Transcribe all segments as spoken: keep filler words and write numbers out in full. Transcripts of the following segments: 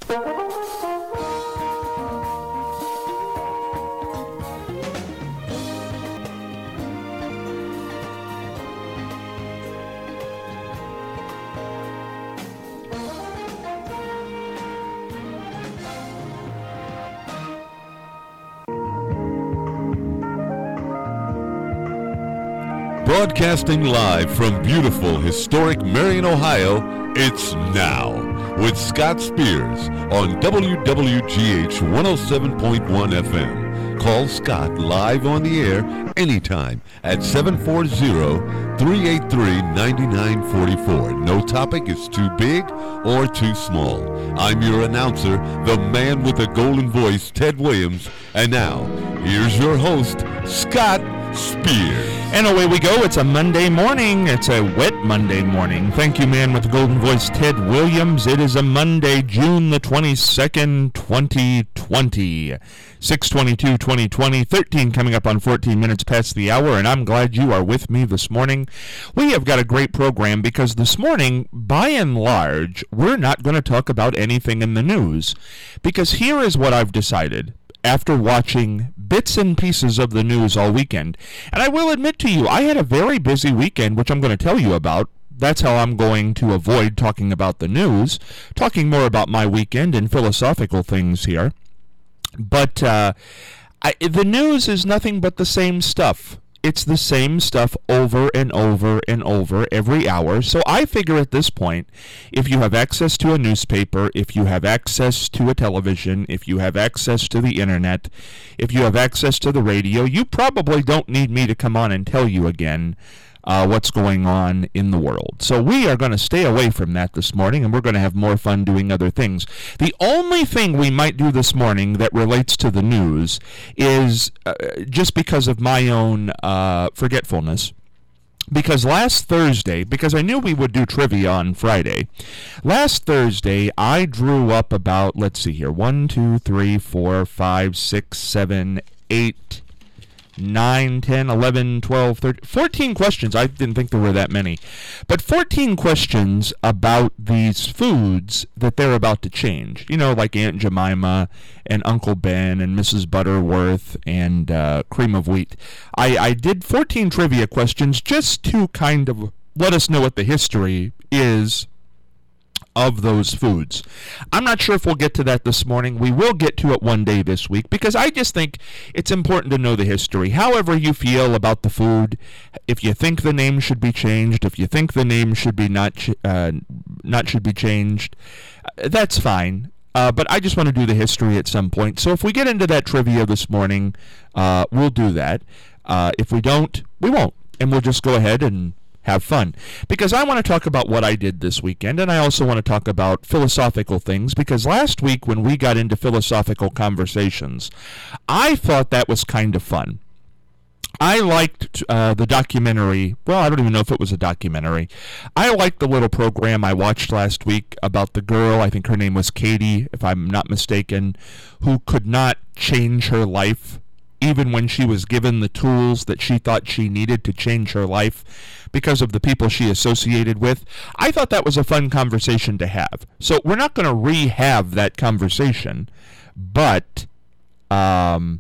Broadcasting live from beautiful, historic Marion, Ohio, it's Now with Scott Spears on W W G H one oh seven point one F M. Call Scott live on the air anytime at seven four zero, three eight three, nine nine four four. No topic is too big or too small. I'm your announcer, the man with the golden voice, Ted Williams. And now, here's your host, Scott Spears. And away we go. It's a Monday morning. It's a wet Monday morning. Thank you, man with the golden voice, Ted Williams. It is a Monday, June the twenty-second, twenty twenty. six twenty-two, twenty twenty, thirteen coming up on fourteen minutes past the hour, and I'm glad you are with me this morning. We have got a great program because this morning, by and large, we're not going to talk about anything in the news, because here is what I've decided after watching bits and pieces of the news all weekend. And I will admit to you, I had a very busy weekend, which I'm going to tell you about. That's how I'm going to avoid talking about the news, talking more about my weekend and philosophical things here. But uh, I, the news is nothing but the same stuff. It's the same stuff over and over and over every hour. So I figure at this point, if you have access to a newspaper, if you have access to a television, if you have access to the internet, if you have access to the radio, you probably don't need me to come on and tell you again Uh, what's going on in the world. So we are going to stay away from that this morning, and we're going to have more fun doing other things. The only thing we might do this morning that relates to the news is uh, just because of my own uh, forgetfulness. Because last Thursday, because I knew we would do trivia on Friday, last Thursday I drew up about, let's see here, one, two, three, four, five, six, seven, eight, nine, ten, eleven, twelve, thirteen, fourteen questions. I didn't think there were that many. But fourteen questions about these foods that they're about to change. You know, like Aunt Jemima and Uncle Ben and Missus Butterworth and uh, Cream of Wheat. I, I did fourteen trivia questions just to kind of let us know what the history is of those foods. I'm not sure if we'll get to that this morning. We will get to it one day this week because I just think it's important to know the history. However you feel about the food, if you think the name should be changed, if you think the name should be not ch- uh, not should be changed, that's fine. Uh, but I just want to do the history at some point. So if we get into that trivia this morning, uh, we'll do that. Uh, if we don't, we won't. And we'll just go ahead and have fun. Because I want to talk about what I did this weekend, and I also want to talk about philosophical things, because last week when we got into philosophical conversations, I thought that was kind of fun. I liked uh, the documentary, well, I don't even know if it was a documentary. I liked the little program I watched last week about the girl, I think her name was Katie, if I'm not mistaken, who could not change her life even when she was given the tools that she thought she needed to change her life because of the people she associated with. I thought that was a fun conversation to have. So we're not going to re-have that conversation, but um,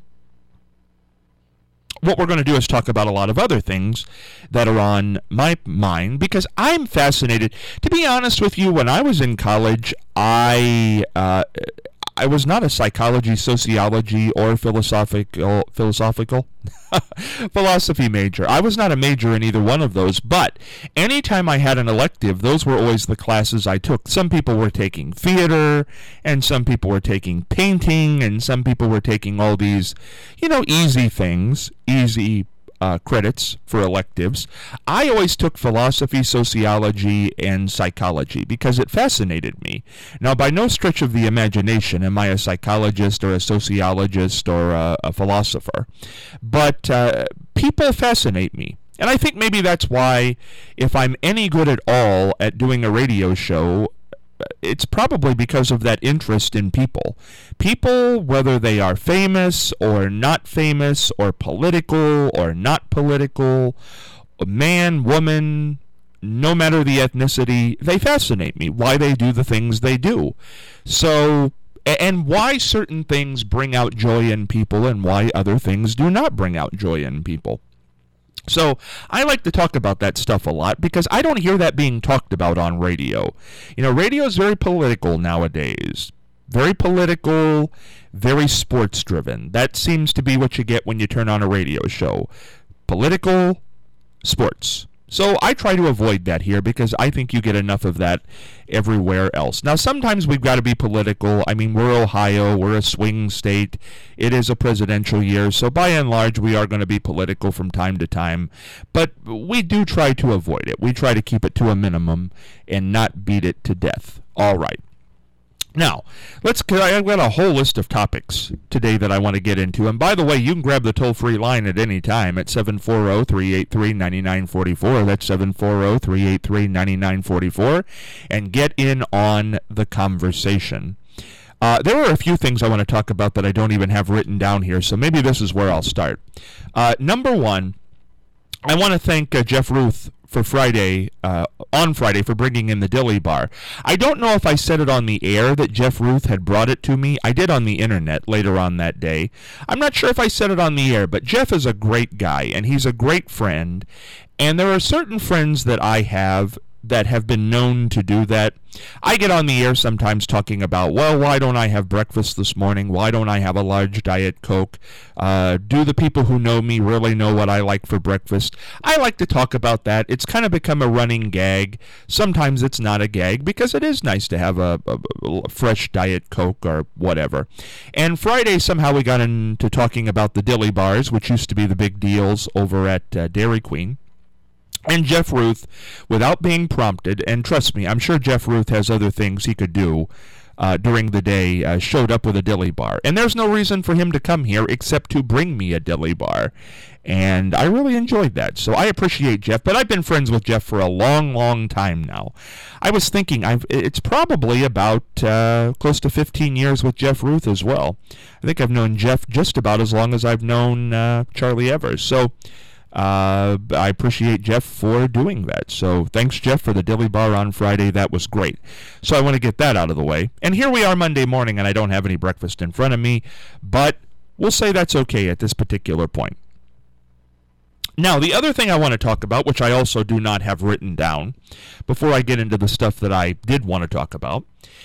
what we're going to do is talk about a lot of other things that are on my mind, because I'm fascinated. To be honest with you, when I was in college, I... Uh, I was not a psychology, sociology, or philosophical philosophical philosophy major. I was not a major in either one of those, but anytime I had an elective, those were always the classes I took. Some people were taking theater, and some people were taking painting, and some people were taking all these, you know, easy things, easy Uh, credits for electives. I always took philosophy, sociology, and psychology because it fascinated me. Now, by no stretch of the imagination am I a psychologist or a sociologist or a, a philosopher, but uh, people fascinate me. And I think maybe that's why, if I'm any good at all at doing a radio show, it's probably because of that interest in people. People, whether they are famous or not famous or political or not political, man, woman, no matter the ethnicity, they fascinate me, why they do the things they do. So, and why certain things bring out joy in people and why other things do not bring out joy in people. So I like to talk about that stuff a lot because I don't hear that being talked about on radio. You know, radio is very political nowadays. Very political, very sports driven. That seems to be what you get when you turn on a radio show. Political, sports. So I try to avoid that here because I think you get enough of that everywhere else. Now, sometimes we've got to be political. I mean, we're Ohio. We're a swing state. It is a presidential year. So by and large, we are going to be political from time to time. But we do try to avoid it. We try to keep it to a minimum and not beat it to death. All right. Now, let's. I've got a whole list of topics today that I want to get into. And by the way, you can grab the toll-free line at any time at seven four zero, three eight three, nine nine four four. That's seven four zero, three eight three, nine nine four four. And get in on the conversation. Uh, there are a few things I want to talk about that I don't even have written down here, so maybe this is where I'll start. Uh, number one, I want to thank uh, Jeff Ruth for Friday, uh, on Friday, for bringing in the Dilly Bar. I don't know if I said it on the air that Jeff Ruth had brought it to me. I did on the internet later on that day. I'm not sure if I said it on the air, but Jeff is a great guy, and he's a great friend. And there are certain friends that I have that have been known to do that. I get on the air sometimes talking about, well, why don't I have breakfast this morning? Why don't I have a large Diet Coke? Uh, do the people who know me really know what I like for breakfast? I like to talk about that. It's kind of become a running gag. Sometimes it's not a gag because it is nice to have a, a, a fresh Diet Coke or whatever. And Friday, somehow we got into talking about the Dilly Bars, which used to be the big deals over at uh, Dairy Queen. And Jeff Ruth, without being prompted, and trust me, I'm sure Jeff Ruth has other things he could do uh, during the day, uh, showed up with a Dilly Bar. And there's no reason for him to come here except to bring me a Dilly Bar. And I really enjoyed that. So I appreciate Jeff. But I've been friends with Jeff for a long, long time now. I was thinking, I've, it's probably about uh, close to fifteen years with Jeff Ruth as well. I think I've known Jeff just about as long as I've known uh, Charlie Evers. So Uh, I appreciate Jeff for doing that. So thanks, Jeff, for the Dilly Bar on Friday. That was great. So I want to get that out of the way. And here we are Monday morning, and I don't have any breakfast in front of me, but we'll say that's okay at this particular point. Now, the other thing I want to talk about, which I also do not have written down, before I get into the stuff that I did want to talk about,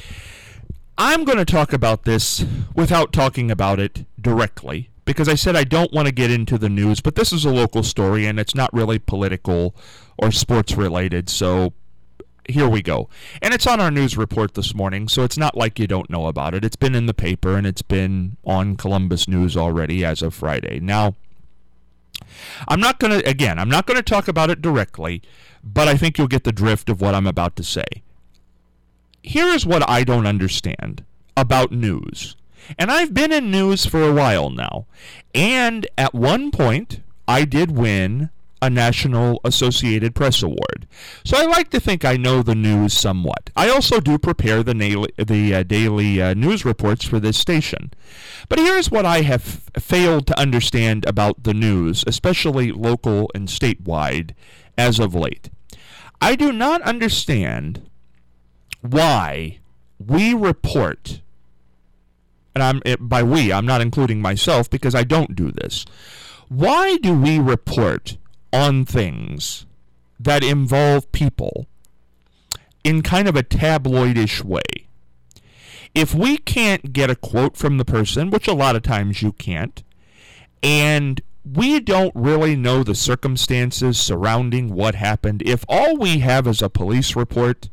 I'm going to talk about this without talking about it directly, because I said I don't want to get into the news, but this is a local story, and it's not really political or sports related, so here we go. And it's on our news report this morning, so it's not like you don't know about it. It's been in the paper, and it's been on Columbus News already as of Friday. Now, I'm not going to, again, I'm not going to talk about it directly, but I think you'll get the drift of what I'm about to say. Here is what I don't understand about news. And I've been in news for a while now. And at one point, I did win a National Associated Press Award. So I like to think I know the news somewhat. I also do prepare the, na- the uh, daily uh, news reports for this station. But here's what I have failed to understand about the news, especially local and statewide, as of late. I do not understand why we report, and I'm it, by we, I'm not including myself because I don't do this. Why do we report on things that involve people in kind of a tabloidish way? If we can't get a quote from the person, which a lot of times you can't, and we don't really know the circumstances surrounding what happened, if all we have is a police report,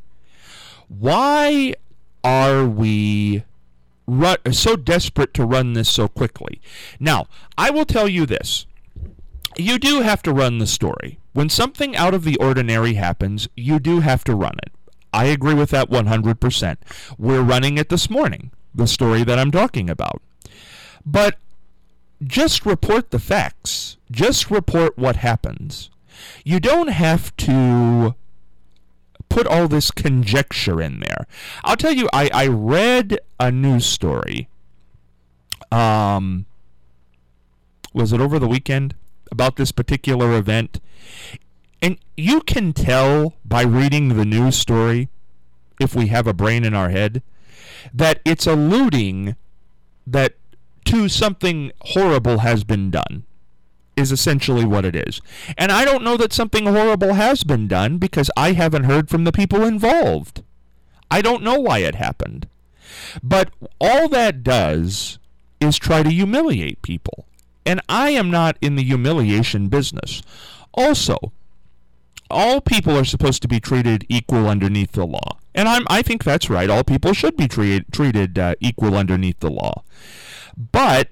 why are we run, so desperate to run this so quickly? Now, I will tell you this. You do have to run the story. When something out of the ordinary happens, you do have to run it. I agree with that one hundred percent. We're running it this morning, the story that I'm talking about. But just report the facts. Just report what happens. You don't have to put all this conjecture in there. I'll tell you, I, I read a news story. Um, was it over the weekend? About this particular event. And you can tell by reading the news story, if we have a brain in our head, that it's alluding that to something horrible has been done, is essentially what it is. And I don't know that something horrible has been done because I haven't heard from the people involved. I don't know why it happened. But all that does is try to humiliate people. And I am not in the humiliation business. Also, all people are supposed to be treated equal underneath the law. And I'm, I think that's right. All people should be treated, treated uh, equal underneath the law. But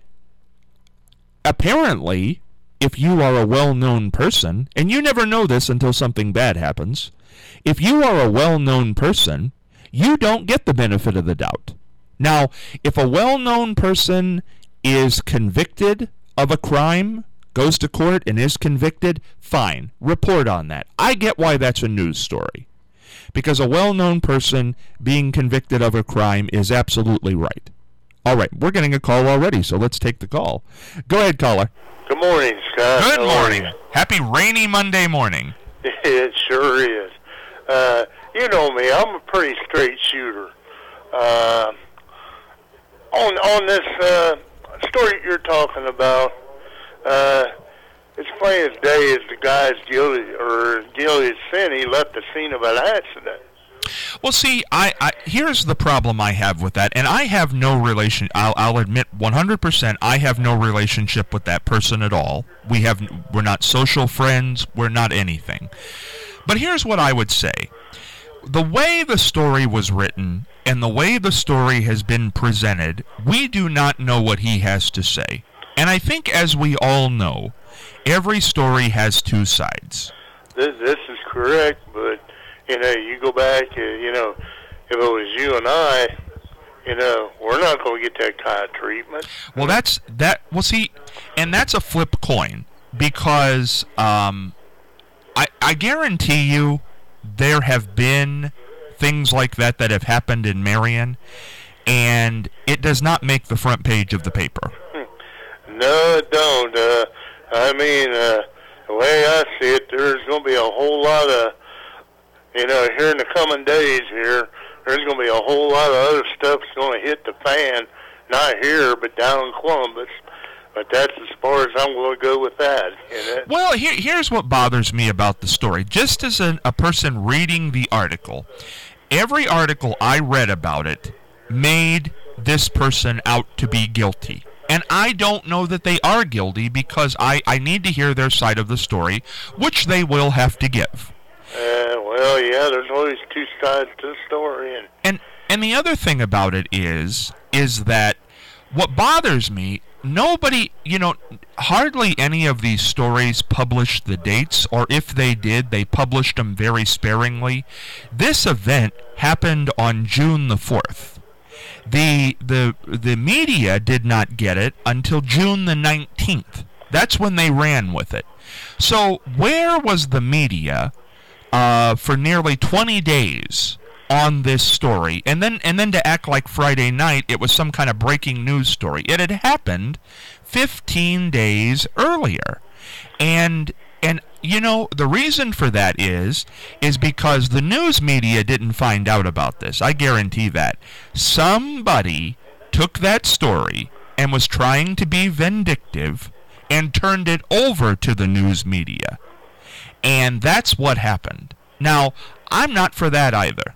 apparently, if you are a well-known person, and you never know this until something bad happens, if you are a well-known person, you don't get the benefit of the doubt. Now, if a well-known person is convicted of a crime, goes to court and is convicted, fine, report on that. I get why that's a news story. Because a well-known person being convicted of a crime is absolutely right. All right, we're getting a call already, so let's take the call. Go ahead, caller. Good morning, Scott. Good morning. Happy rainy Monday morning. It sure is. Uh, you know me, I'm a pretty straight shooter. Uh, on on this uh, story you're talking about, uh, it's plain as day as the guy's guilty or guilty as sin. He left the scene of an accident. Well, see, I, I here's the problem I have with that, and I have no relation. I'll, I'll admit, one hundred percent, I have no relationship with that person at all. We have, we're not social friends. We're not anything. But here's what I would say: the way the story was written and the way the story has been presented, we do not know what he has to say. And I think, as we all know, every story has two sides. This, this is correct, but. You know, you go back, uh, you know, if it was you and I, you know, we're not going to get that kind of treatment. Well, that's, that, well, see, and that's a flip coin, because um, I, I guarantee you there have been things like that that have happened in Marion, and it does not make the front page of the paper. No, it don't. Uh, I mean, uh, the way I see it, there's going to be a whole lot of, you know, here in the coming days here, there's going to be a whole lot of other stuff that's going to hit the fan, not here, but down in Columbus. But that's as far as I'm going to go with that. You know? Well, here, here's what bothers me about the story. Just as an, a person reading the article, every article I read about it made this person out to be guilty. And I don't know that they are guilty because I, I need to hear their side of the story, which they will have to give. Uh, well, yeah, there's always two sides to the story. And, and and the other thing about it is, is that what bothers me, nobody, you know, hardly any of these stories published the dates, or if they did, they published them very sparingly. This event happened on June the fourth. The, the, the media did not get it until June the nineteenth. That's when they ran with it. So where was the media Uh, for nearly twenty days on this story, and then and then to act like Friday night it was some kind of breaking news story? It had happened fifteen days earlier, and and you know the reason for that is is because the news media didn't find out about this. I guarantee that somebody took that story and was trying to be vindictive and turned it over to the news media. And that's what happened. Now, I'm not for that either.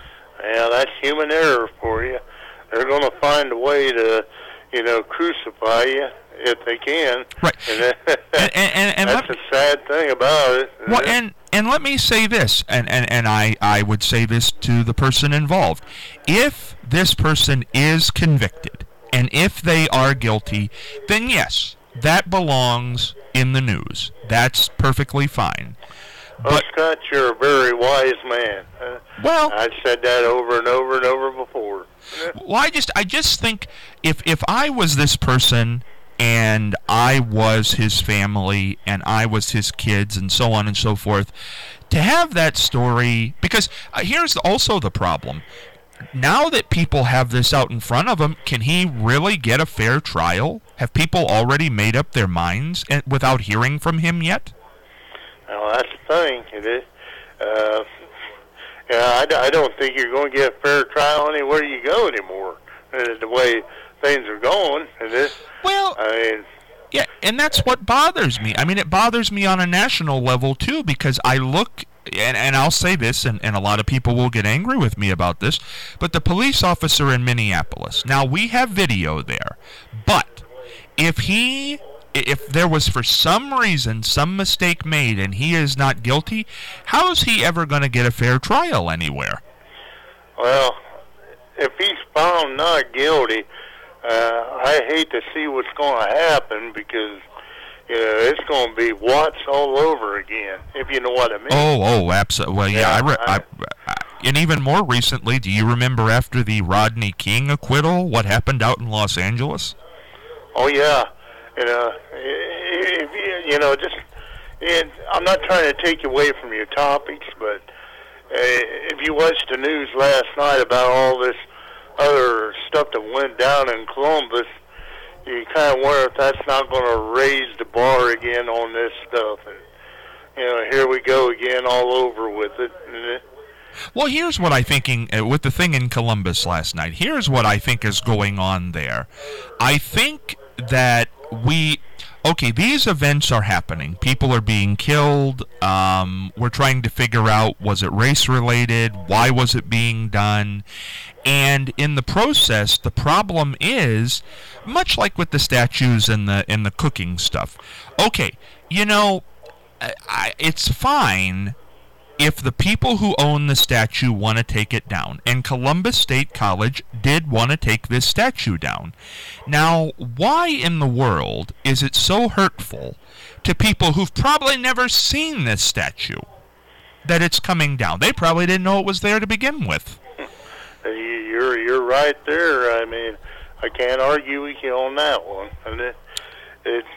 Yeah, that's human error for you. They're going to find a way to, you know, crucify you if they can. Right. And, that, and, and, and that's let, a sad thing about it. Well, and, and let me say this, and, and, and I, I would say this to the person involved. If this person is convicted, and if they are guilty, then yes, that belongs in the news. That's perfectly fine. But, well, Scott, you're a very wise man. Uh, well, I've said that over and over and over before. Well, I just, I just think if if I was this person and I was his family and I was his kids and so on and so forth, to have that story, because uh, here's also the problem. Now that people have this out in front of him, can he really get a fair trial? Have people already made up their minds and, without hearing from him yet? Well, that's the thing. It is. Uh, yeah, I, I don't think you're going to get a fair trial anywhere you go anymore. Uh, the way things are going, it is. Well, I mean, yeah, and that's what bothers me. I mean, it bothers me on a national level too, because I look, and, and I'll say this, and, and a lot of people will get angry with me about this, but the police officer in Minneapolis, now we have video there, but if he, if there was for some reason some mistake made and he is not guilty, how is he ever going to get a fair trial anywhere? well, if he's found not guilty, uh, I hate to see what's going to happen because, you know, it's going to be Watts all over again, if you know what I mean. Oh, oh, absolutely. Well, yeah, Yeah, I, re- I- I, I, and even more recently, do you remember after the Rodney King acquittal, what happened out in Los Angeles? Oh, yeah. You know, if, you- you know, just, it, I'm not trying to take you away from your topics, but uh, if you watched the news last night about all this other stuff that went down in Columbus, you kind of wonder if that's not going to raise the bar again on this stuff. And, you know, here we go again all over with it. And it Well, here's what I thinking uh, with the thing in Columbus last night. Here's what I think is going on there. I think that we, okay, these events are happening. People are being killed. Um, we're trying to figure out, was it race related? Why was it being done? And in the process, the problem is, much like with the statues and the and the cooking stuff. Okay, you know, I, I, it's fine if the people who own the statue want to take it down, and Columbus State College did want to take this statue down. Now, why in the world is it so hurtful to people who've probably never seen this statue that it's coming down? They probably didn't know it was there to begin with. You're you're right there. I mean, I can't argue with you on that one. And it, it's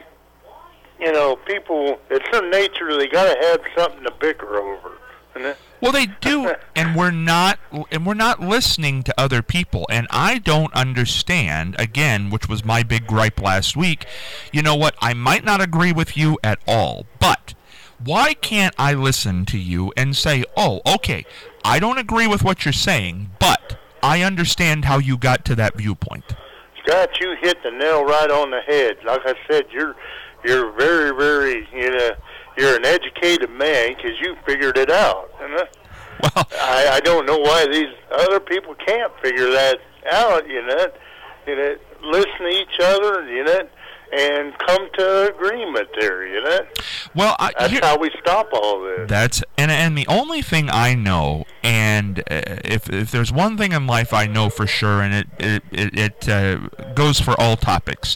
you know, people. It's their nature. They got to have something to bicker over. And it, Well, they do, and we're not, and we're not listening to other people. And I don't understand. Again, which was my big gripe last week. You know what? I might not agree with you at all, but why can't I listen to you and say, "Oh, okay, I don't agree with what you're saying, but I understand how you got to that viewpoint." Scott, you hit the nail right on the head. Like I said, you're you're very, very, you know, you're an educated man because you figured it out. And uh, Well, I, I don't know why these other people can't figure that out. You know, you know, listen to each other. You know, and come to agreement there. You know, well, I, that's here- how we stop all this. That's and and the only thing I know, and uh, if if there's one thing in life I know for sure, and it it it, it uh, goes for all topics.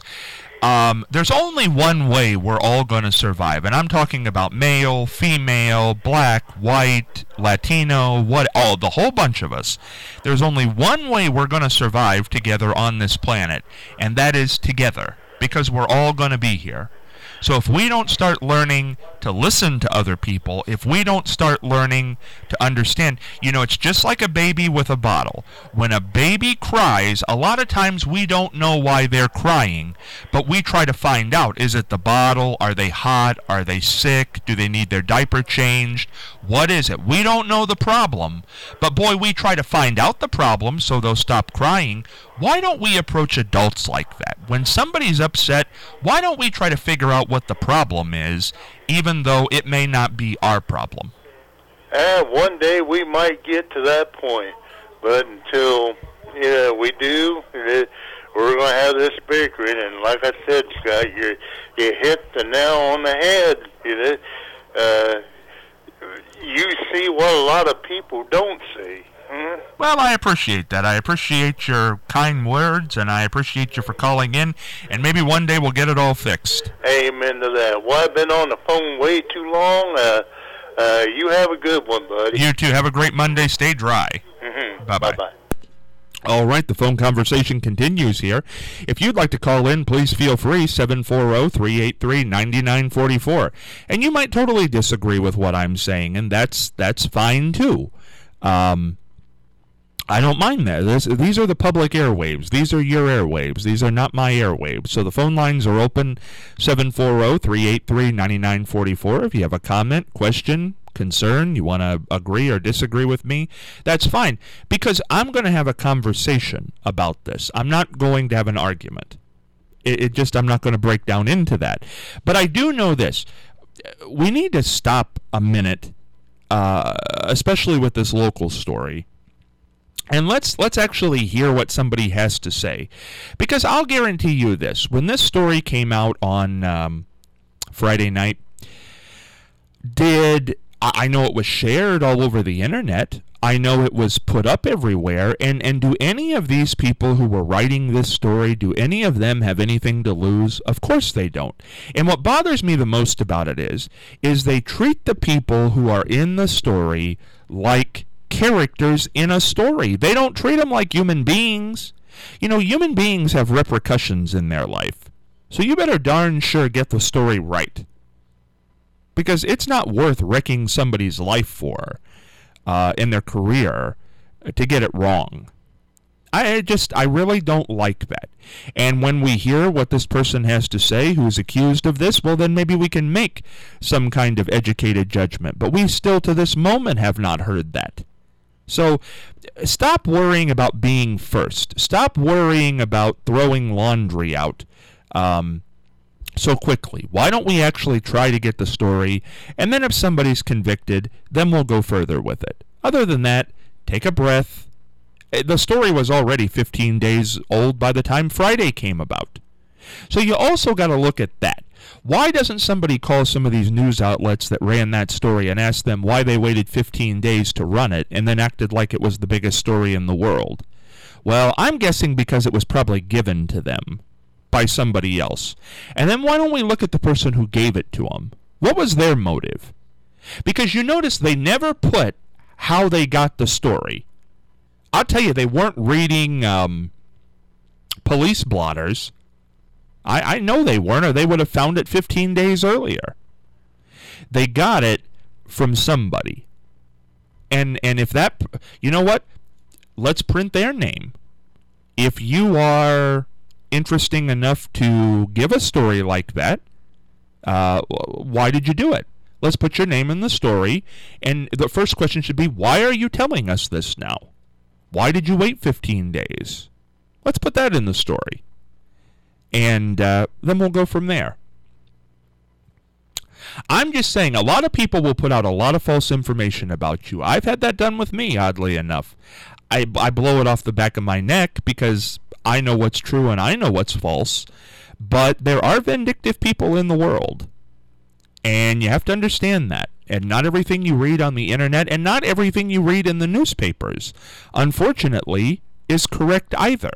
Um, there's only one way we're all going to survive, and I'm talking about male, female, black, white, Latino, what, all the whole bunch of us. There's only one way we're going to survive together on this planet, and that is together, because we're all going to be here. So if we don't start learning to listen to other people, if we don't start learning to understand, you know, it's just like a baby with a bottle. When a baby cries, a lot of times we don't know why they're crying, but we try to find out. Is it the bottle? Are they hot? Are they sick? Do they need their diaper changed? What is it? We don't know the problem, but boy, we try to find out the problem so they'll stop crying. Why don't we approach adults like that? When somebody's upset, why don't we try to figure out what the problem is, even though it may not be our problem? Uh, one day we might get to that point, but until you know, we do, it, we're going to have this bickering. And like I said, Scott, you you hit the nail on the head. You know, uh, you see what a lot of people don't see. Hmm? Well, I appreciate that. I appreciate your kind words, and I appreciate you for calling in, and maybe one day we'll get it all fixed. Amen to that. Well, I've been on the phone way too long. Uh, uh, you have a good one, buddy. You too. Have a great Monday. Stay dry. Mm-hmm. Bye-bye. Bye-bye. All right, the phone conversation continues here. If you'd like to call in, please feel free, seven four zero, three eight three, nine nine four four. And you might totally disagree with what I'm saying, and that's that's fine too. Um, I don't mind that. This, these are the public airwaves. These are your airwaves. These are not my airwaves. So the phone lines are open, seven four zero, three eight three, nine nine four four. If you have a comment, question, concern, you want to agree or disagree with me, that's fine. Because I'm going to have a conversation about this. I'm not going to have an argument. It, it just, I'm not going to break down into that. But I do know this. We need to stop a minute, uh, especially with this local story. And let's let's actually hear what somebody has to say. Because I'll guarantee you this. When this story came out on um, Friday night, did I know it was shared all over the internet. I know it was put up everywhere. And, and do any of these people who were writing this story, do any of them have anything to lose? Of course they don't. And what bothers me the most about it is, is they treat the people who are in the story like characters in a story. They don't treat them like human beings. You know, human beings have repercussions in their life. So you better darn sure get the story right. Because it's not worth wrecking somebody's life for, uh, in their career, to get it wrong. I just, I really don't like that. And when we hear what this person has to say who's accused of this, well, then maybe we can make some kind of educated judgment. But we still, to this moment, have not heard that. So stop worrying about being first. Stop worrying about throwing laundry out um, so quickly. Why don't we actually try to get the story, and then if somebody's convicted, then we'll go further with it. Other than that, take a breath. The story was already fifteen days old by the time Friday came about. So you also got to look at that. Why doesn't somebody call some of these news outlets that ran that story and ask them why they waited fifteen days to run it and then acted like it was the biggest story in the world? Well, I'm guessing because it was probably given to them by somebody else. And then why don't we look at the person who gave it to them? What was their motive? Because you notice they never put how they got the story. I'll tell you, they weren't reading um, police blotters. I, I know they weren't, or they would have found it fifteen days earlier. They got it from somebody. And and if that, you know what? Let's print their name. If you are interesting enough to give a story like that, uh, why did you do it? Let's put your name in the story. And the first question should be, why are you telling us this now? Why did you wait fifteen days? Let's put that in the story. And uh, then we'll go from there. I'm just saying, a lot of people will put out a lot of false information about you. I've had that done with me, oddly enough. I, I blow it off the back of my neck because I know what's true and I know what's false. But there are vindictive people in the world. And you have to understand that. And not everything you read on the internet and not everything you read in the newspapers, unfortunately, is correct either.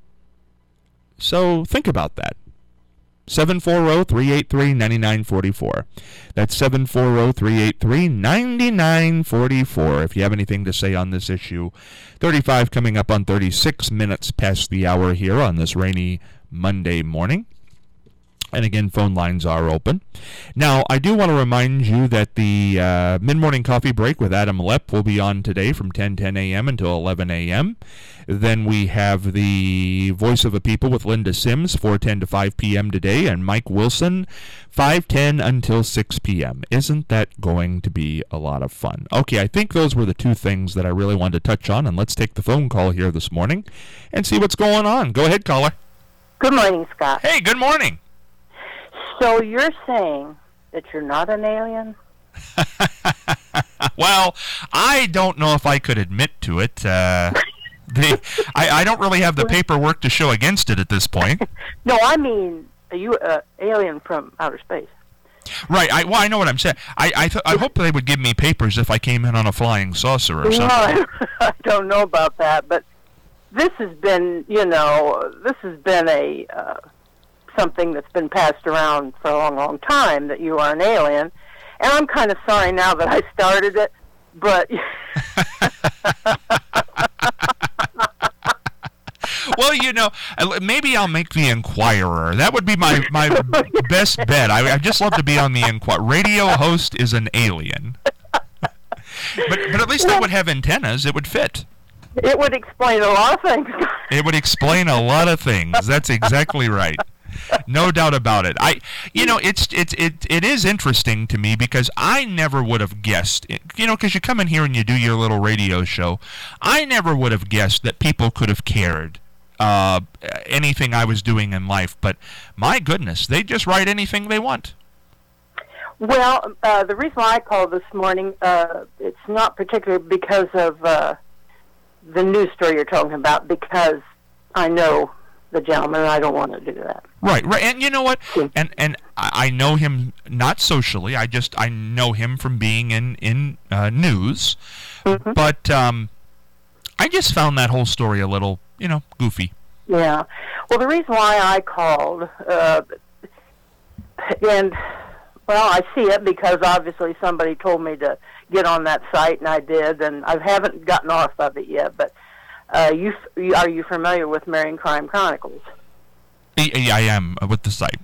So think about that. seven four zero, three eight three, nine nine four four. That's seven four zero, three eight three, nine nine four four. If you have anything to say on this issue. thirty-five coming up on thirty-six minutes past the hour here on this rainy Monday morning. And again, phone lines are open. Now, I do want to remind you that the uh, mid-morning coffee break with Adam Lepp will be on today from ten ten a.m. until eleven a.m. Then we have the Voice of the People with Linda Sims, four ten to five p.m. today, and Mike Wilson, five ten until six p.m. Isn't that going to be a lot of fun? Okay, I think those were the two things that I really wanted to touch on, and let's take the phone call here this morning and see what's going on. Go ahead, caller. Good morning, Scott. Hey, good morning. So you're saying that you're not an alien? Well, I don't know if I could admit to it. Uh, the, I, I don't really have the paperwork to show against it at this point. No, I mean, are you an alien from outer space? Right. I, well, I know what I'm saying. I I, th- I hope they would give me papers if I came in on a flying saucer or something. No, I don't know about that, but this has been, you know, this has been a... Uh, something that's been passed around for a long, long time, that you are an alien. And I'm kind of sorry now that I started it, but... Well, you know, maybe I'll make the Inquirer. That would be my, my best bet. I, I'd just love to be on the Inquirer. Radio host is an alien. but, but at least I would have antennas. It would fit. It would explain a lot of things. It would explain a lot of things. That's exactly right. No doubt about it. I, you know, it's it's it it is interesting to me because I never would have guessed. You know, because you come in here and you do your little radio show. I never would have guessed that people could have cared uh, anything I was doing in life. But my goodness, they just write anything they want. Well, uh, the reason why I called this morning, uh, it's not particularly because of uh, the news story you're talking about, because I know the gentleman, and I don't want to do that. Right, right, and you know what? And and I know him not socially. I just I know him from being in in uh, news, mm-hmm. but um, I just found that whole story a little, you know, goofy. Yeah. Well, the reason why I called, uh, and well, I see it because obviously somebody told me to get on that site, and I did, and I haven't gotten off of it yet, but. Uh, you, are you familiar with Marion Crime Chronicles? Yeah, I am uh, with the site.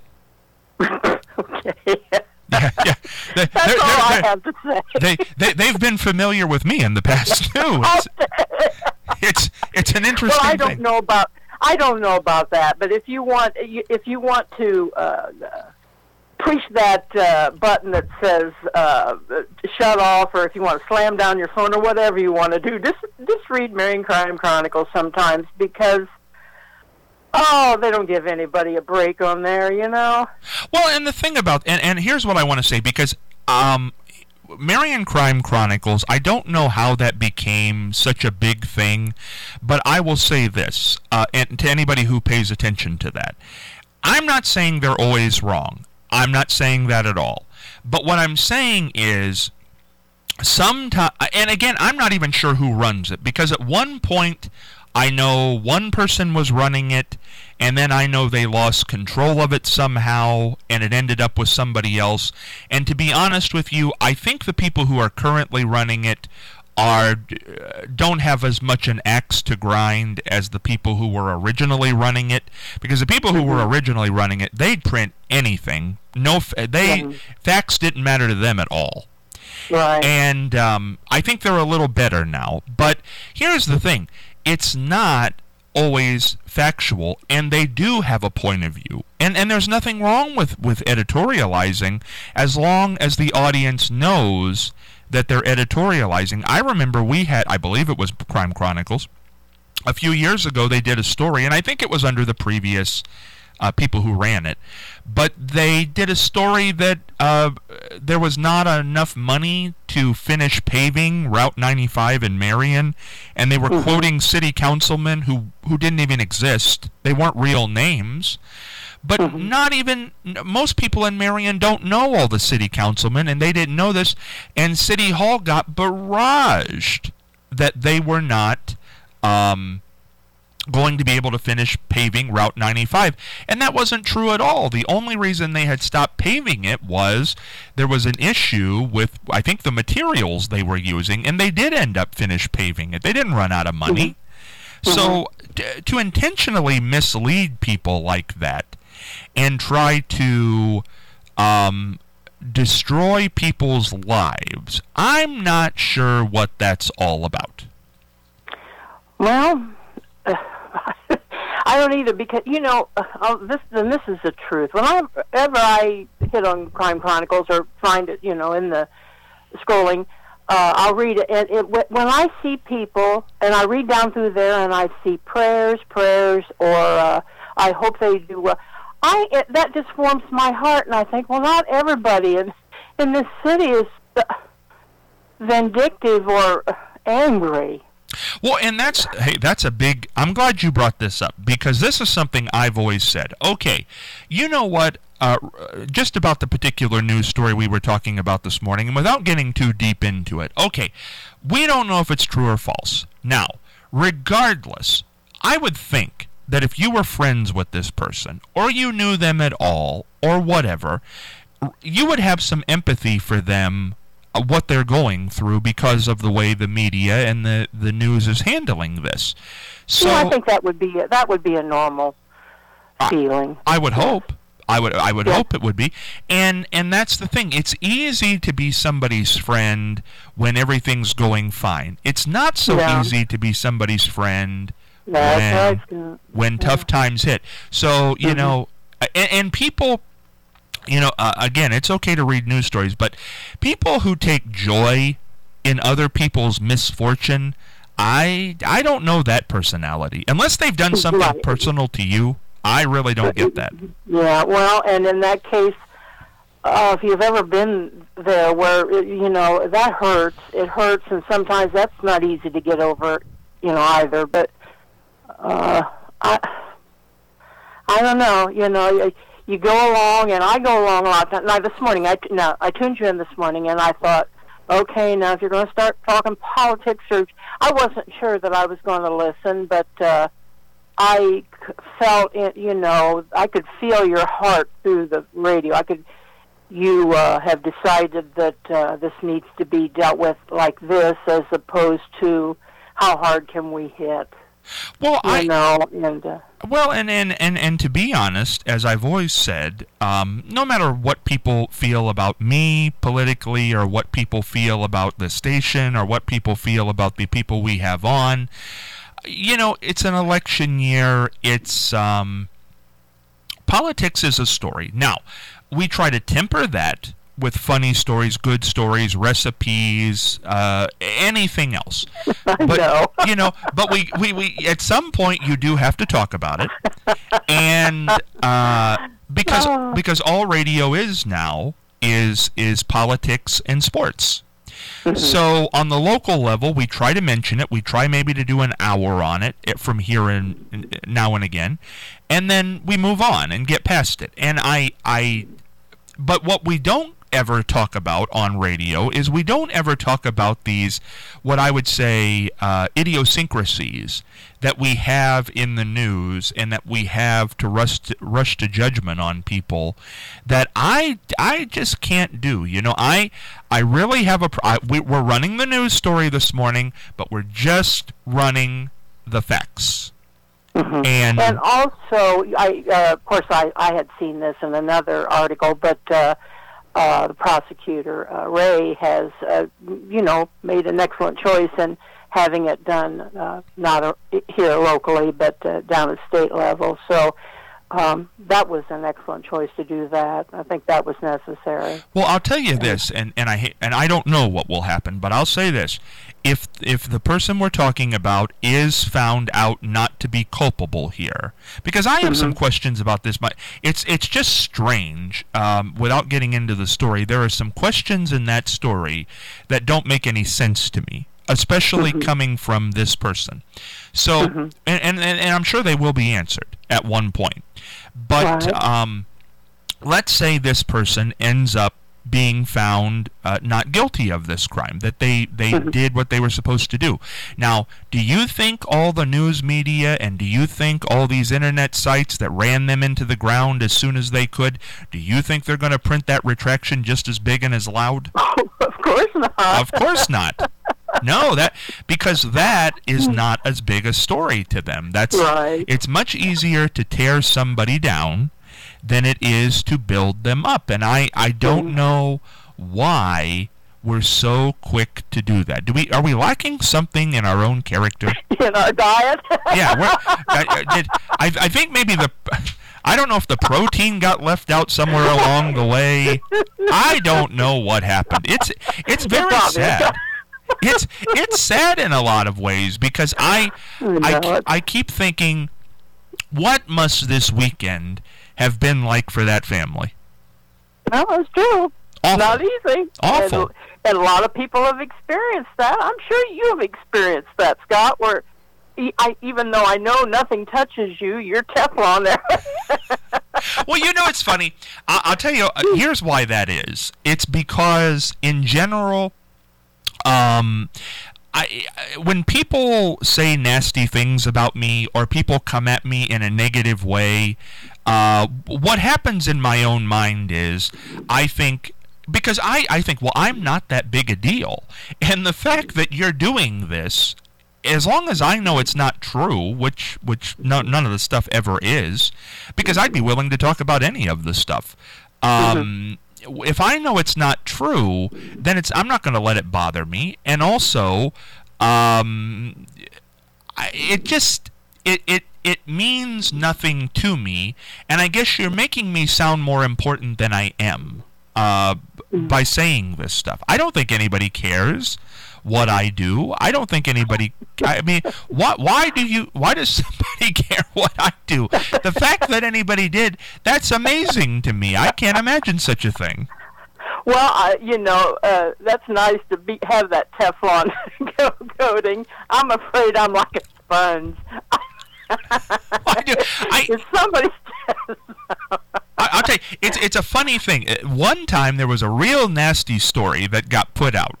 Okay. Yeah, yeah. They, That's all I have to say. They, they, they've been familiar with me in the past, too. It's, it's, it's an interesting Well, I don't thing. know about, I don't know about that, but if you want, if you want to, uh, push that uh, button that says uh, shut off, or if you want to slam down your phone or whatever you want to do, just just read Marion Crime Chronicles sometimes, because oh, they don't give anybody a break on there, you know. Well, and the thing about and, and here's what I want to say, because um, Marion Crime Chronicles, I don't know how that became such a big thing, but I will say this, uh, and to anybody who pays attention to that, I'm not saying they're always wrong. I'm not saying that at all. But what I'm saying is, sometimes, and again, I'm not even sure who runs it, because at one point, I know one person was running it, and then I know they lost control of it somehow, and it ended up with somebody else. And to be honest with you, I think the people who are currently running it are don't have as much an axe to grind as the people who were originally running it, because the people who were originally running it, they'd print anything. No, they yeah. facts didn't matter to them at all. Right. And um, I think they're a little better now. But here's the thing: it's not always factual, and they do have a point of view. And and there's nothing wrong with with editorializing, as long as the audience knows that they're editorializing. I remember we had, I believe it was Crime Chronicles, a few years ago they did a story, and I think it was under the previous uh, people who ran it, but they did a story that uh, there was not enough money to finish paving Route ninety-five in Marion, and they were mm-hmm. quoting city councilmen who, who didn't even exist. They weren't real names. But mm-hmm. not even, most people in Marion don't know all the city councilmen, and they didn't know this, and City Hall got barraged that they were not um, going to be able to finish paving Route ninety-five. And that wasn't true at all. The only reason they had stopped paving it was there was an issue with, I think, the materials they were using, and they did end up finish paving it. They didn't run out of money. Mm-hmm. So t- to intentionally mislead people like that, and try to um, destroy people's lives, I'm not sure what that's all about. Well, uh, I don't either, because, you know, uh, this and this is the truth. Whenever I hit on Crime Chronicles or find it, you know, in the scrolling, uh, I'll read it, and it, when I see people, and I read down through there, and I see prayers, prayers, or uh, I hope they do well, I it, that just warms my heart, and I think, well, not everybody in in this city is uh, vindictive or angry. Well, and that's, hey, that's a big, I'm glad you brought this up, because this is something I've always said. Okay, you know what, uh, just about the particular news story we were talking about this morning, and without getting too deep into it, okay, we don't know if it's true or false. Now, regardless, I would think that if you were friends with this person, or you knew them at all, or whatever, you would have some empathy for them, uh, what they're going through, because of the way the media and the, the news is handling this. So yeah, I think that would be a, that would be a normal feeling. I, I would hope. I would I would Yeah. hope it would be. And and that's the thing. It's easy to be somebody's friend when everything's going fine. It's not so Yeah. easy to be somebody's friend That's when right, Scott. when Yeah. tough times hit. So, you Mhm. know, and, and people, you know, uh, again, it's okay to read news stories, but people who take joy in other people's misfortune, I I don't know that personality. Unless they've done something Right. personal to you, I really don't get that. Yeah, well, and in that case, uh, if you've ever been there where, it- you know, that hurts, it hurts, and sometimes that's not easy to get over, you know, either. But uh, I, I don't know, you know, you, you go along, and I go along a lot. Now, this morning, I, now, I tuned you in this morning, and I thought, okay, now if you're going to start talking politics, or I wasn't sure that I was going to listen, but uh, I c- felt it, you know, I could feel your heart through the radio. I could, you uh, have decided that uh, this needs to be dealt with like this, as opposed to how hard can we hit, Well, you I know, and uh, well, and, and, and, and to be honest, as I've always said, um, no matter what people feel about me politically, or what people feel about the station, or what people feel about the people we have on, you know, it's an election year. It's um, politics is a story. Now, we try to temper that with funny stories, good stories, recipes, uh, anything else. I But know. you know, but we, we, we at some point you do have to talk about it, and uh, because Oh. because all radio is now is is politics and sports. So on the local level, we try to mention it. We try maybe to do an hour on it eh, from here and now and again, and then we move on and get past it. And I I, but what we don't ever talk about on radio is we don't ever talk about these, what I would say, uh, idiosyncrasies that we have in the news, and that we have to rush to, rush to judgment on people that I, I just can't do. You know, I I really have a pr- I, we, we're running the news story this morning, but we're just running the facts. Mhm. And, And also, I uh, of course I, I had seen this in another article, but uh, uh, the prosecutor uh, Ray has uh, you know made an excellent choice in having it done uh, not uh, here locally, but uh, down at state level. So um, that was an excellent choice to do that. I think that was necessary. well, I'll tell you this, and, and I ha- and I don't know what will happen, but I'll say this: if if the person we're talking about is found out not to be culpable here, because I have some questions about this, but it's it's just strange. Um, without getting into the story, there are some questions in that story that don't make any sense to me, especially coming from this person. So, and, and and I'm sure they will be answered at one point. But Right. um, let's say this person ends up being found uh, not guilty of this crime, that they, they did what they were supposed to do. Now, do you think all the news media, and do you think all these internet sites that ran them into the ground as soon as they could, do you think they're going to print that retraction just as big and as loud? Of course not. Of course not. No, that because that is not as big a story to them. That's Right. It's much easier to tear somebody down than it is to build them up. And I, I don't know why we're so quick to do that. Do we are we lacking something in our own character? In our diet. Yeah, we're, I, I, did, I, I think maybe the I don't know if the protein got left out somewhere along the way. I don't know what happened. It's it's very Probably. sad. It's it's sad in a lot of ways, because I I I, know ke- it. I keep thinking, what must this weekend have been like for that family? No, it's true. Awful. Not easy. Awful. And, and a lot of people have experienced that. I'm sure you have experienced that, Scott, where e- I, even though I know nothing touches you, you're Teflon there. Well, you know, it's funny. I- I'll tell you, uh, here's why that is. It's because, in general, um, I, I- when people say nasty things about me, or people come at me in a negative way, uh, what happens in my own mind is, I think, because I, I think, well, I'm not that big a deal. And the fact that you're doing this as long as I know it's not true, which which no, none of the stuff ever is, because I'd be willing to talk about any of the stuff. Um, mm-hmm. If I know it's not true, then it's I'm not going to let it bother me. And also, um, it just it it it means nothing to me. And I guess you're making me sound more important than I am uh, mm-hmm. by saying this stuff. I don't think anybody cares what I do. I don't think anybody. I mean, what? Why do you? Why does somebody care what I do? The fact that anybody did, that's amazing to me. I can't imagine such a thing. Well, uh, you know, uh, that's nice to be have that Teflon coating. I'm afraid I'm like a sponge. I do. I, if somebody says I, I'll tell you, it's it's a funny thing. One time there was a real nasty story that got put out.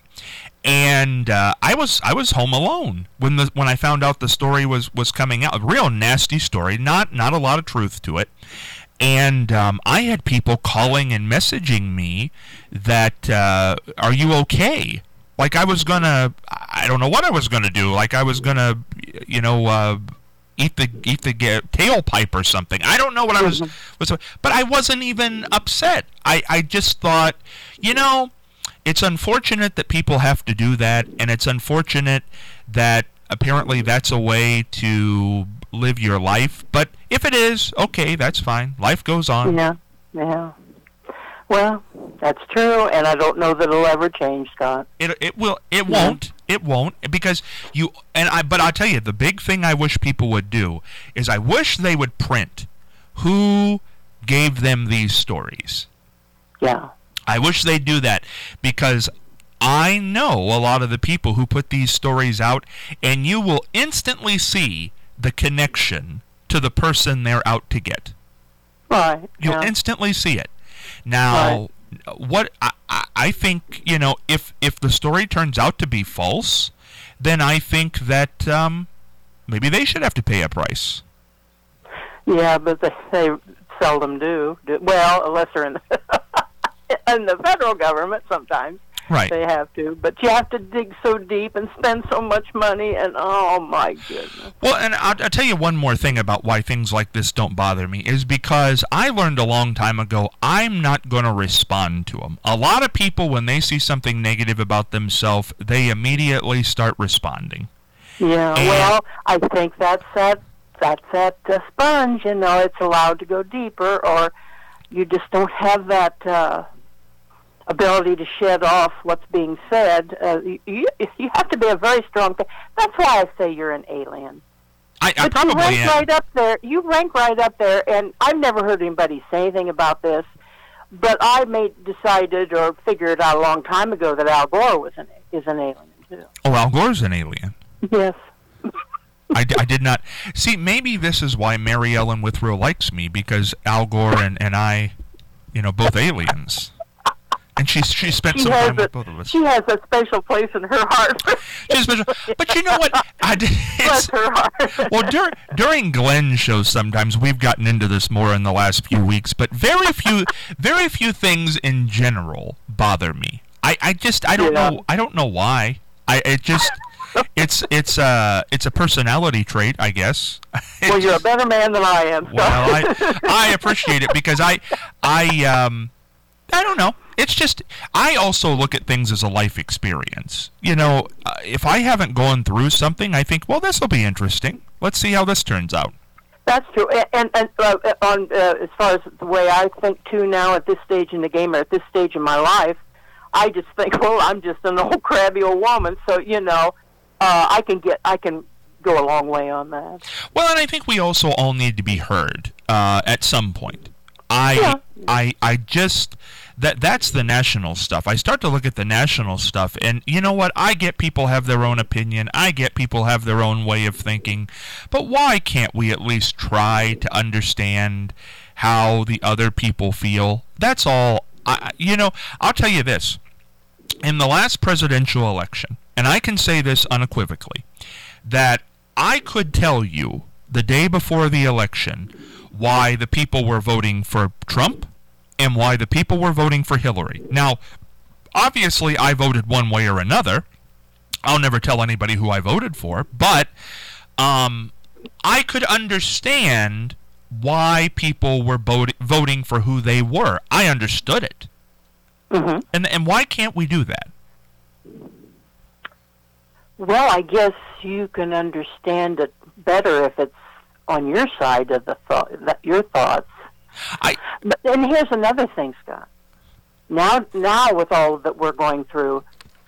And uh, I was I was home alone when the when I found out the story was, was coming out. A real nasty story, not not a lot of truth to it. And um, I had people calling and messaging me that, uh, are you okay? Like I was gonna, I don't know what I was gonna do. Like I was gonna, you know, uh, eat the eat the tailpipe or something. I don't know what I was was, but I wasn't even upset. I I just thought, you know. It's unfortunate that people have to do that, and it's unfortunate that apparently that's a way to live your life. But if it is, okay, that's fine. Life goes on. Yeah, yeah. Well, that's true, and I don't know that it'll ever change, Scott. It it will. It yeah. won't. It won't because you and I. But I'll tell you, the big thing I wish people would do is I wish they would print who gave them these stories. Yeah. I wish they'd do that because I know a lot of the people who put these stories out, and you will instantly see the connection to the person they're out to get. Right. You'll yeah. instantly see it. Now, right. what I, I think, you know, if if the story turns out to be false, then I think that um, maybe they should have to pay a price. Yeah, but they, they seldom do. Well, unless they're in the... in the federal government sometimes right. they have to, but you have to dig so deep and spend so much money, and oh my goodness. Well, and I'll, I'll tell you one more thing about why things like this don't bother me is because I learned a long time ago I'm not going to respond to them. A lot of people, when they see something negative about themselves, they immediately start responding. Yeah, and well, I think that's that, that's that uh, sponge, you know, it's allowed to go deeper, or you just don't have that uh, ability to shed off what's being said. Uh, you, you have to be a very strong. Th- That's why I say you're an alien. I, I but probably you rank am. right up there. You rank right up there, and I've never heard anybody say anything about this. But I made decided or figured out a long time ago that Al Gore was an is an alien too. Oh, Al Gore's an alien. Yes. I, d- I did not see. Maybe this is why Mary Ellen Withrow likes me, because Al Gore and, and I, you know, both aliens. And she she spent she some time a, with both of us. She has a special place in her heart. She's special, but you know what? I did, Bless her heart. Well, dur- during Glenn's shows, sometimes we've gotten into this more in the last few weeks, but very few, very few things in general bother me. I, I just I don't yeah. know I don't know why. I it just it's it's uh it's a personality trait, I guess. It well, you're just, a better man than I am. So. Well, I I appreciate it because I I um I don't know. It's just, I also look at things as a life experience. You know, uh, if I haven't gone through something, I think, well, this will be interesting. Let's see how this turns out. That's true. And, and uh, on uh, as far as the way I think, too, now at this stage in the game, or at this stage in my life, I just think, well, I'm just an old crabby old woman. So, you know, uh, I can get, I can go a long way on that. Well, and I think we also all need to be heard uh, at some point. I, yeah. I, I just... That that's the national stuff. I start to look at the national stuff, and you know what? I get people have their own opinion. I get people have their own way of thinking. But why can't we at least try to understand how the other people feel? That's all. I, you know, I'll tell you this. In the last presidential election, and I can say this unequivocally, that I could tell you the day before the election why the people were voting for Trump and why the people were voting for Hillary. Now, obviously, I voted one way or another, I'll never tell anybody who I voted for, but um, I could understand why people were vote- voting for who they were. I understood it. Mm-hmm. And and why can't we do that? Well, I guess you can understand it better if it's on your side of the thought, that your thoughts. I But and here's another thing, Scott. Now, now with all that we're going through,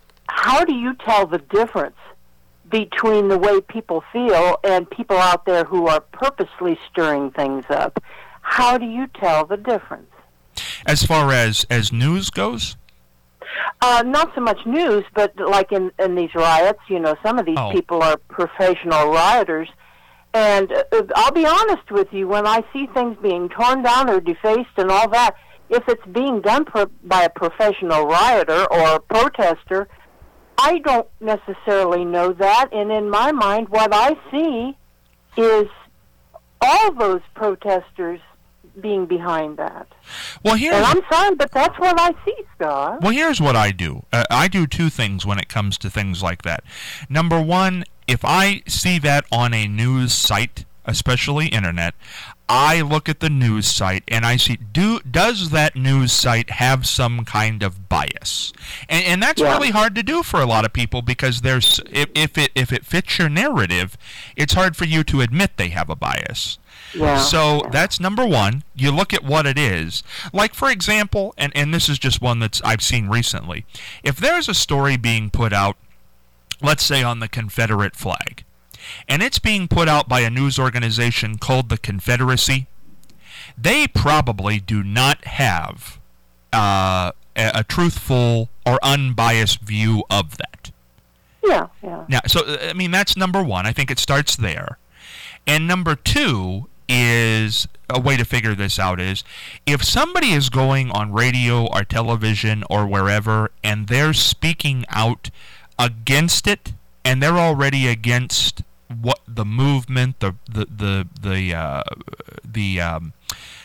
how do you tell the difference between the way people feel and people out there who are purposely stirring things up? How do you tell the difference? as far as as news goes? Uh, not so much news, but like in, in these riots, you know, some of these Oh. people are professional rioters. And uh, I'll be honest with you, when I see things being torn down or defaced and all that, if it's being done per, by a professional rioter or a protester, I don't necessarily know that. And in my mind, what I see is all those protesters being behind that. Well, here's And I'm sorry, but that's what I see, Scott. Well, here's what I do. Uh, I do two things when it comes to things like that. Number one, if I see that on a news site, especially internet, I look at the news site and I see, do does that news site have some kind of bias? And, and that's Yeah. really hard to do for a lot of people because there's if, if it if it fits your narrative, it's hard for you to admit they have a bias. Yeah. So yeah. that's number one. You look at what it is. Like, for example, and, and this is just one that's I've seen recently. If there's a story being put out, let's say on the Confederate flag, and it's being put out by a news organization called the Confederacy, they probably do not have uh, a, a truthful or unbiased view of that. Yeah, yeah. Now, so, I mean, that's number one. I think it starts there. And number two is, a way to figure this out is, if somebody is going on radio or television or wherever, and they're speaking out against it, and they're already against what the movement, the the the the uh, the um,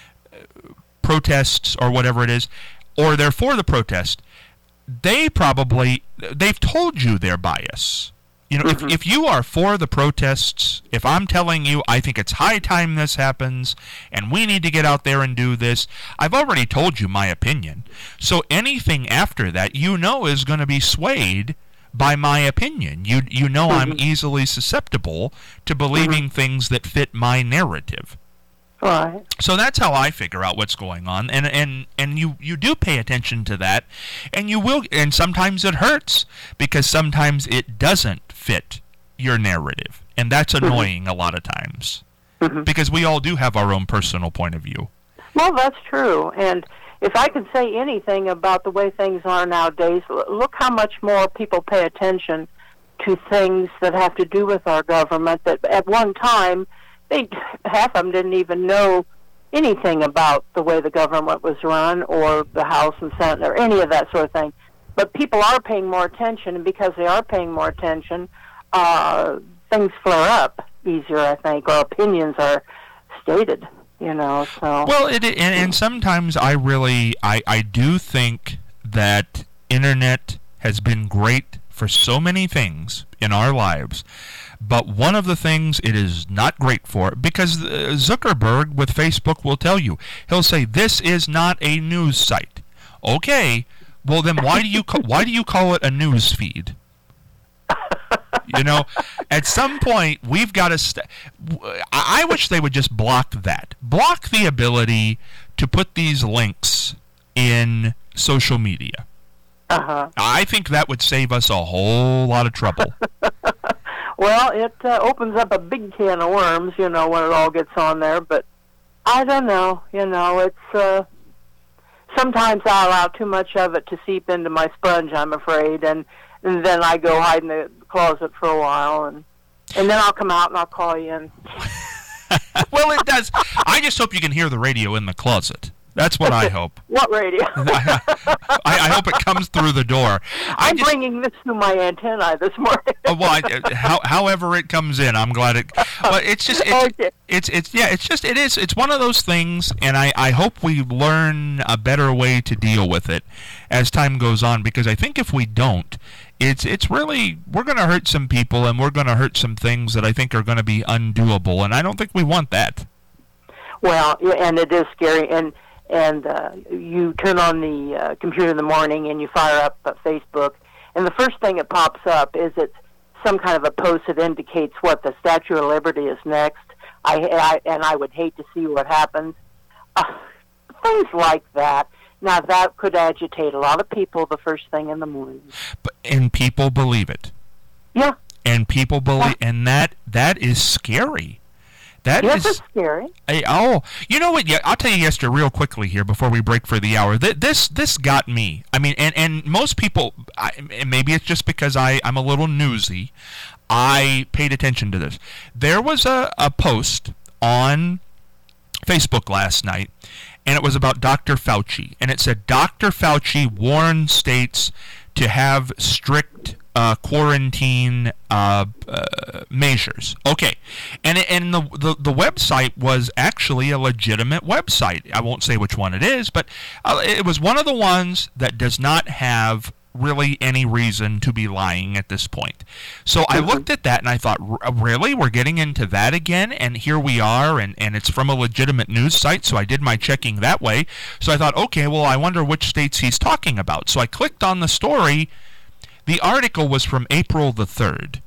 protests or whatever it is, or they're for the protest, they probably they've told you their bias. You know, Mhm. if, if you are for the protests, if I'm telling you I think it's high time this happens and we need to get out there and do this, I've already told you my opinion. So anything after that, you know, is going to be swayed by my opinion. You you know I'm Mhm. easily susceptible to believing things that fit my narrative. Right. So that's how I figure out what's going on, and and and you you do pay attention to that, and you will, and sometimes it hurts because sometimes it doesn't fit your narrative, and that's annoying a lot of times Mhm. because we all do have our own personal point of view. Well, that's true. And if I can say anything about the way things are nowadays, l- look how much more people pay attention to things that have to do with our government that at one time, they half of them didn't even know anything about the way the government was run or the House and Senate or any of that sort of thing. But people are paying more attention, and because they are paying more attention, uh, things flare up easier, I think, or opinions are stated, you know, so... Well, it, and, and sometimes I really, I, I do think that internet has been great for so many things in our lives, but one of the things it is not great for, because uh, Zuckerberg with Facebook will tell you, he'll say, this is not a news site. Okay, well then why do you ca- why do you call it a news feed? You know, at some point we've got to. St- I wish they would just block that. Block the ability to put these links in social media. Uh-huh. I think that would save us a whole lot of trouble. Well, it uh, opens up a big can of worms, you know, when it all gets on there. But I don't know, you know, it's uh, sometimes I allow too much of it to seep into my sponge, I'm afraid, and, and then I go hide in the closet for a while, and and then I'll come out and I'll call you in. Well, it does. I just hope you can hear the radio in the closet. That's what I hope. What radio? I, I hope it comes through the door. I I'm just, bringing this through my antennae this morning. Uh, well, I, how, however it comes in, I'm glad it. But it's just, it's, Okay. it's, it's, yeah, it's just, it is, it's one of those things, and I, I hope we learn a better way to deal with it as time goes on. Because I think if we don't, it's it's really, we're going to hurt some people, and we're going to hurt some things that I think are going to be undoable, and I don't think we want that. Well, and it is scary, and and uh, you turn on the uh, computer in the morning and you fire up uh, Facebook, and the first thing that pops up is it's some kind of a post that indicates what the Statue of Liberty is next. I, I and I would hate to see what happens. Uh, things like that. Now, that could agitate a lot of people the first thing in the morning. But, and people believe it. Yeah. And people believe, Yeah. and that that is scary. That yes, is it's scary. I, oh, you know what? Yeah, I'll tell you yesterday real quickly here before we break for the hour. Th- this this got me. I mean, and, and most people, I, and maybe it's just because I, I'm a little newsy, I paid attention to this. There was a, a post on Facebook last night, and it was about Doctor Fauci. And it said, Doctor Fauci warned states to have strict uh, quarantine uh, uh, measures. Okay. And and the, the the website was actually a legitimate website. I won't say which one it is, but uh, it was one of the ones that does not have really any reason to be lying at this point. So I looked at that and I thought, really? We're getting into that again? And here we are, and, and it's from a legitimate news site, so I did my checking that way. So I thought, okay, well, I wonder which states he's talking about. So I clicked on the story. The article was from April the third.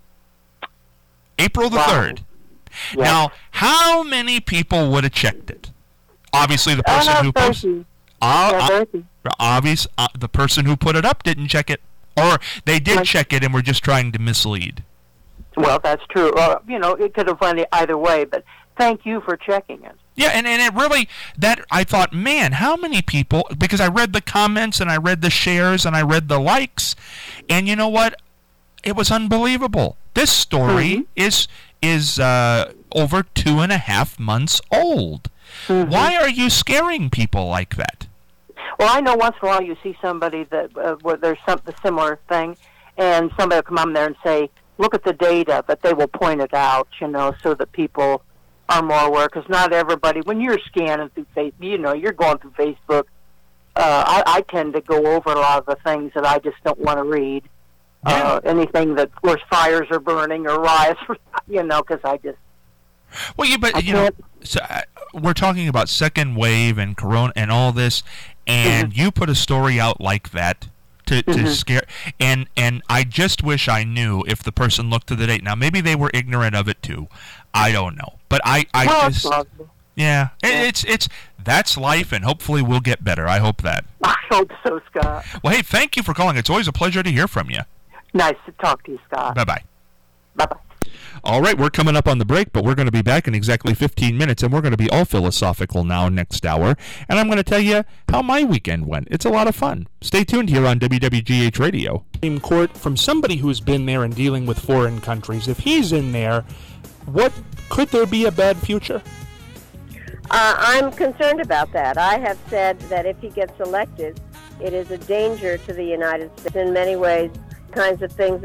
April the Wow. third. Yeah. Now, how many people would have checked it? Obviously, the person uh, who posted... Uh, yeah, uh, thirty. obvious, uh, the person who put it up didn't check it. Or they did Right. check it and were just trying to mislead. Well, that's true. Or, you know, it could have went either way, but thank you for checking it. Yeah, and, and it really, that I thought, man, how many people, because I read the comments and I read the shares and I read the likes, and you know what? It was unbelievable. This story Mm-hmm. is is uh, over two and a half months old. Mm-hmm. Why are you scaring people like that? Well, I know once in a while you see somebody that uh, where there's some the similar thing, and somebody will come on there and say, "Look at the data," but they will point it out, you know, so that people are more aware. Because not everybody, when you're scanning through Facebook, you know, you're going through Facebook. Uh, I, I tend to go over a lot of the things that I just don't want to read. Uh, anything that where fires are burning or riots, you know, because I just. Well, you but I you know, can't- so, uh, we're talking about second wave and corona and all this, and Mm-hmm. you put a story out like that to, to Mhm. scare, and and I just wish I knew if the person looked at the date. Now maybe they were ignorant of it too. I don't know, but I I well, it's just lovely. yeah, it, Yeah. it's it's that's life, and hopefully we'll get better. I hope that. I hope so, Scott. Well, hey, thank you for calling. It's always a pleasure to hear from you. Nice to talk to you, Scott. Bye bye. Bye-bye. All right, we're coming up on the break, but we're going to be back in exactly fifteen minutes, and we're going to be all philosophical now next hour. And I'm going to tell you how my weekend went. It's a lot of fun. Stay tuned here on W W G H Radio. Supreme Court from somebody who's been there and dealing with foreign countries. If he's in there, what could there be a bad future? Uh, I'm concerned about that. I have said that if he gets elected, it is a danger to the United States in many ways, kinds of things